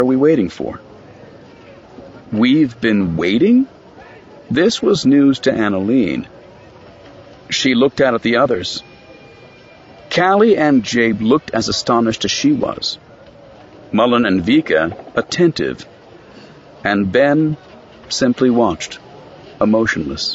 are we waiting for?" "We've been waiting?" This was news to Annalene. She looked out at the others. Callie and Jabe looked as astonished as she was. Mullen and Vika, attentive. And Ben simply watched, emotionless.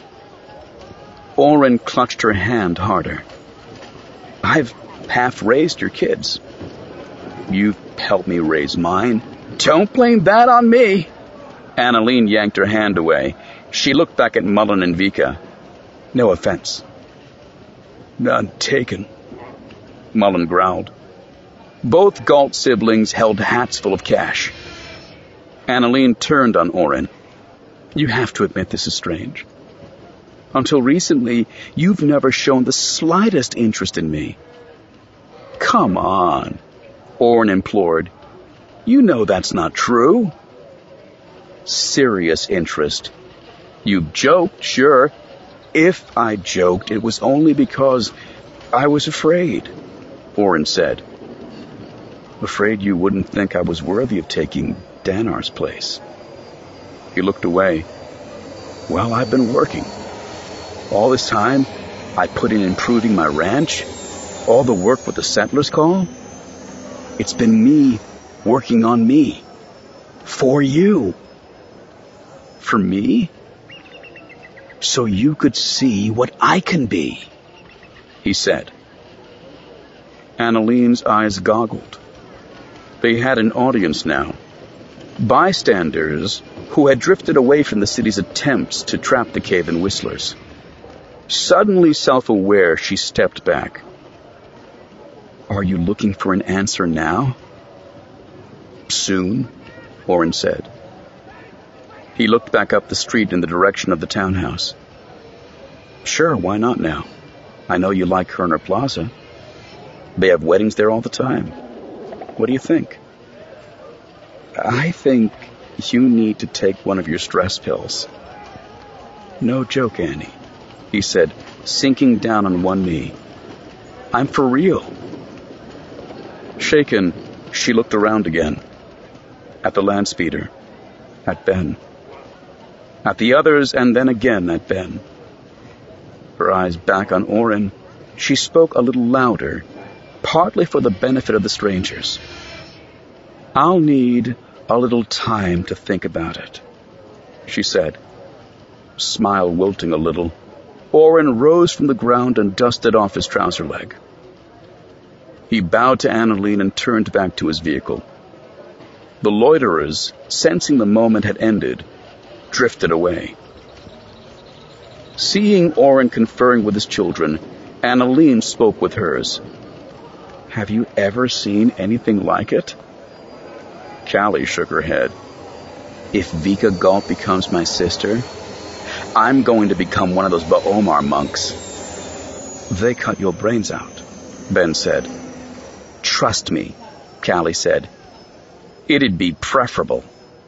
Oren clutched her hand harder. "I've half-raised your kids. You've helped me raise mine." "Don't blame that on me." Annalene yanked her hand away. She looked back at Mullen and Vika. "No offense." "None taken," Mullen growled. Both Galt siblings held hats full of cash. Annalene turned on Oren. "You have to admit this is strange. Until recently, you've never shown the slightest interest in me." "Come on," Oren implored. "You know that's not true." "Serious interest. You've joked, sure. If I joked, it was only because I was afraid," Oren said. "Afraid you wouldn't think I was worthy of taking Danar's place." He looked away. "Well, I've been working. All this time, I put in improving my ranch, all the work with the settlers' call. It's been me working on me. For you." "For me?" "So you could see what I can be," he said. Annalene's eyes goggled. They had an audience now. Bystanders who had drifted away from the city's attempts to trap the Cave-in Whistlers. Suddenly self-aware, she stepped back. "Are you looking for an answer now?" "Soon," Oren said. He looked back up the street in the direction of the townhouse. "Sure, why not now? I know you like Kerner Plaza. They have weddings there all the time. What do you think?" "I think you need to take one of your stress pills." "No joke, Annie," he said, sinking down on one knee. "I'm for real." Shaken, she looked around again. At the land speeder. At Ben. At the others, and then again at Ben. Her eyes back on Oren, she spoke a little louder, partly for the benefit of the strangers. "I'll need a little time to think about it," she said. Smile wilting a little, Oren rose from the ground and dusted off his trouser leg. He bowed to Annalene and turned back to his vehicle. The loiterers, sensing the moment had ended, drifted away. Seeing Oren conferring with his children, Annalene spoke with hers. "Have you ever seen anything like it?" Callie shook her head. "If Vika Galt becomes my sister, I'm going to become one of those Ba'omar monks." "They cut your brains out," Ben said. "Trust me," Callie said. "It'd be preferable."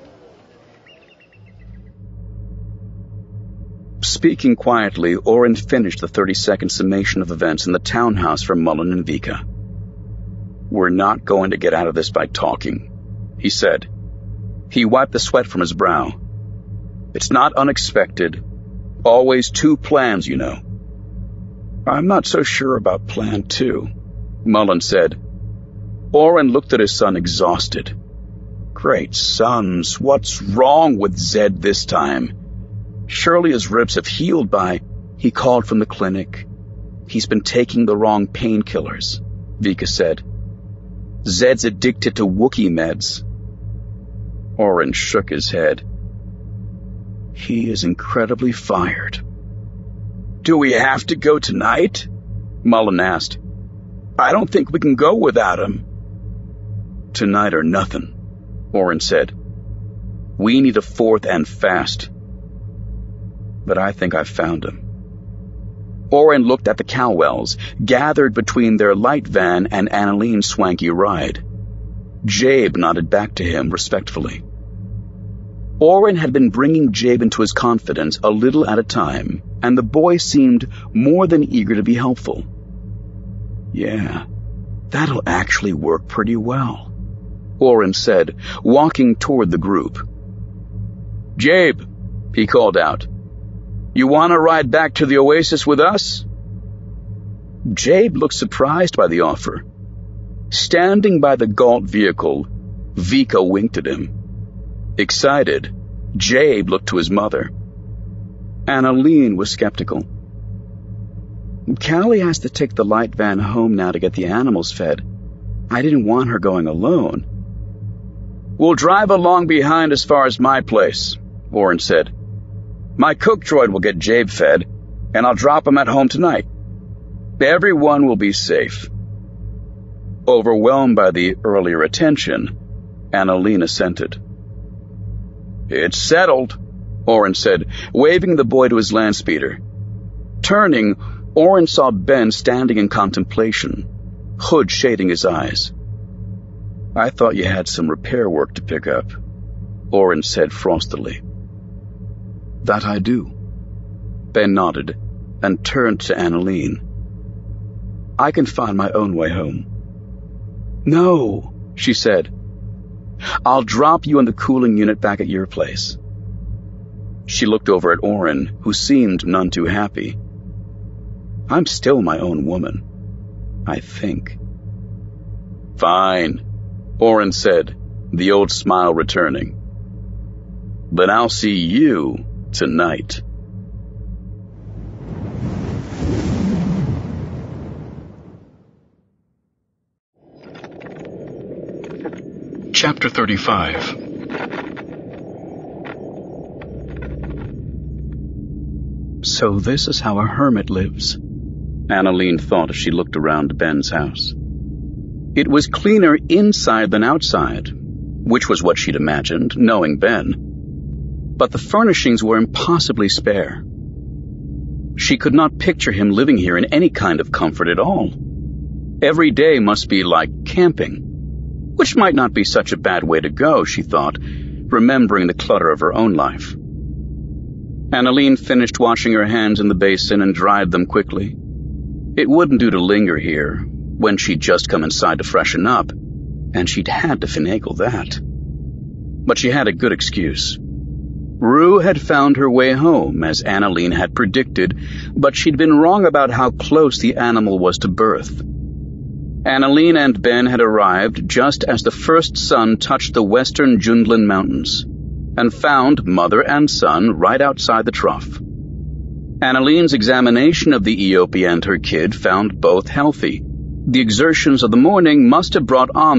Speaking quietly, Oren finished the 30-second summation of events in the townhouse for Mullen and Vika. "We're not going to get out of this by talking," he said. He wiped the sweat from his brow. "It's not unexpected. Always two plans, you know." "I'm not so sure about plan 2, Mullen said. Oren looked at his son, exhausted. "Great sons, what's wrong with Zed this time? Surely his ribs have healed by—" "He called from the clinic. He's been taking the wrong painkillers," Vika said. "Zed's addicted to Wookiee meds." Oren shook his head. "He is incredibly fired." "Do we have to go tonight?" Mullen asked. "I don't think we can go without him." "Tonight or nothing," Oren said. "We need a fourth and fast. But I think I've found him." Oren looked at the Calwells, gathered between their light van and Annalene's swanky ride. Jabe nodded back to him respectfully. Oren had been bringing Jabe into his confidence a little at a time, and the boy seemed more than eager to be helpful. "Yeah, that'll actually work pretty well." Oren said, walking toward the group. "Jabe," he called out, "you want to ride back to the oasis with us?" Jabe looked surprised by the offer. Standing by the Galt vehicle, Vika winked at him. Excited, Jabe looked to his mother. Annalene was skeptical. "Callie has to take the light van home now to get the animals fed. I didn't want her going alone." "We'll drive along behind as far as my place," Oren said. "My cook droid will get Jabe fed, and I'll drop him at home tonight. Everyone will be safe." Overwhelmed by the earlier attention, Annalene assented. "It's settled," Oren said, waving the boy to his land speeder. Turning, Oren saw Ben standing in contemplation, hood shading his eyes. "I thought you had some repair work to pick up," Oren said frostily. "That I do." Ben nodded and turned to Annalene. "I can find my own way home." "No," she said. "I'll drop you in the cooling unit back at your place." She looked over at Oren, who seemed none too happy. "I'm still my own woman, I think." "Fine," Oren said, the old smile returning. "Then I'll see you tonight." Chapter 35. So this is how a hermit lives, Annalene thought as she looked around Ben's house. It was cleaner inside than outside, which was what she'd imagined, knowing Ben. But the furnishings were impossibly spare. She could not picture him living here in any kind of comfort at all. Every day must be like camping, which might not be such a bad way to go, she thought, remembering the clutter of her own life. Annalene finished washing her hands in the basin and dried them quickly. It wouldn't do to linger here, when she'd just come inside to freshen up, and she'd had to finagle that. But she had a good excuse. Rue had found her way home, as Annalene had predicted, but she'd been wrong about how close the animal was to birth. Annalene and Ben had arrived just as the first sun touched the western Jundland Mountains, and found mother and son right outside the trough. Annalene's examination of the Eopie and her kid found both healthy. The exertions of the morning must have brought on